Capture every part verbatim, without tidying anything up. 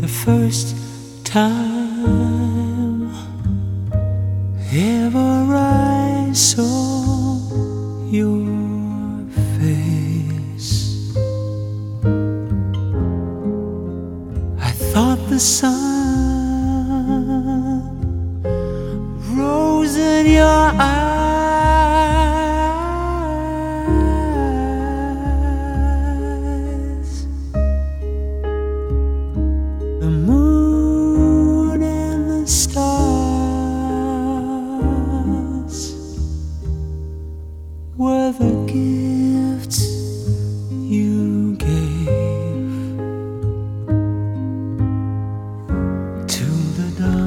the first time ever I saw your face, I thought the sun rose in your eyes. The moon and the stars were the gifts you gave to the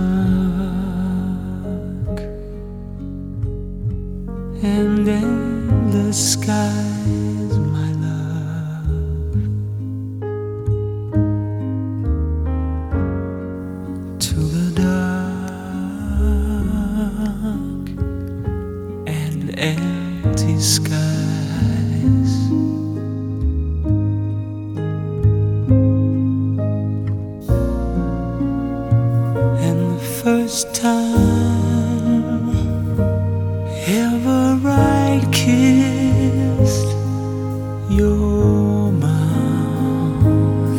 dark and endless skies, my love. To the dark and empty skies. And the first time ever I kissed your mouth,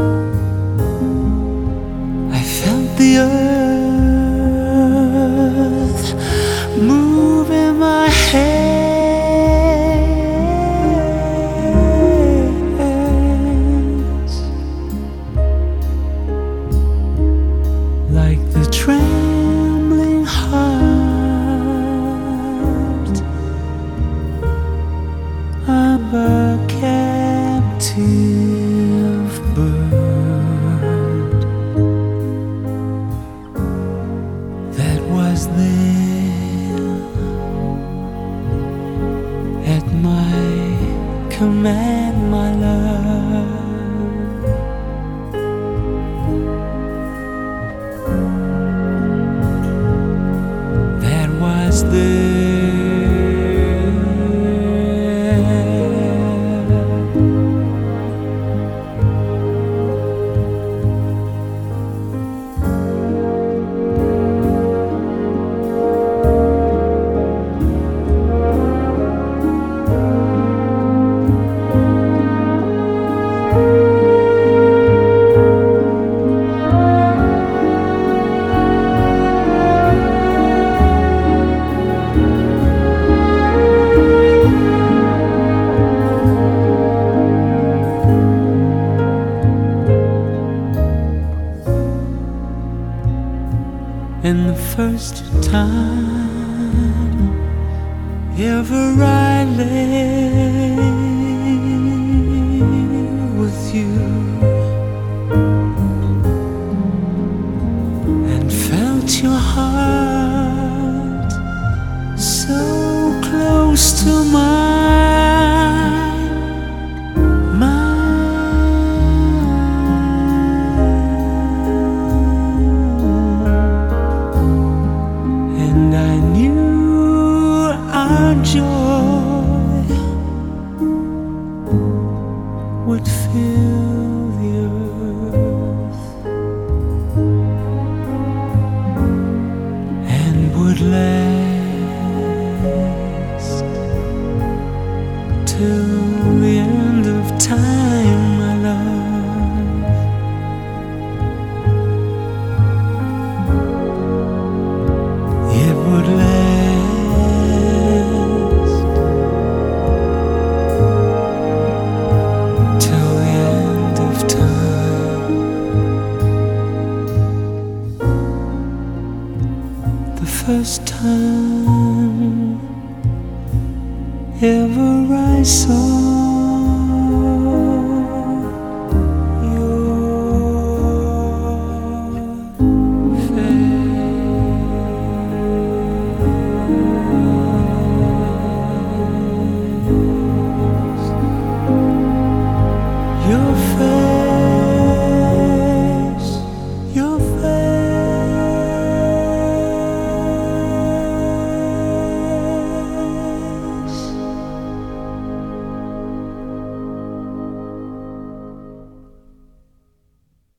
I felt the earth move in my hands, like the trembling heart of a captive bird that was there at my command, my love. That was there. And the first time ever I lay with you,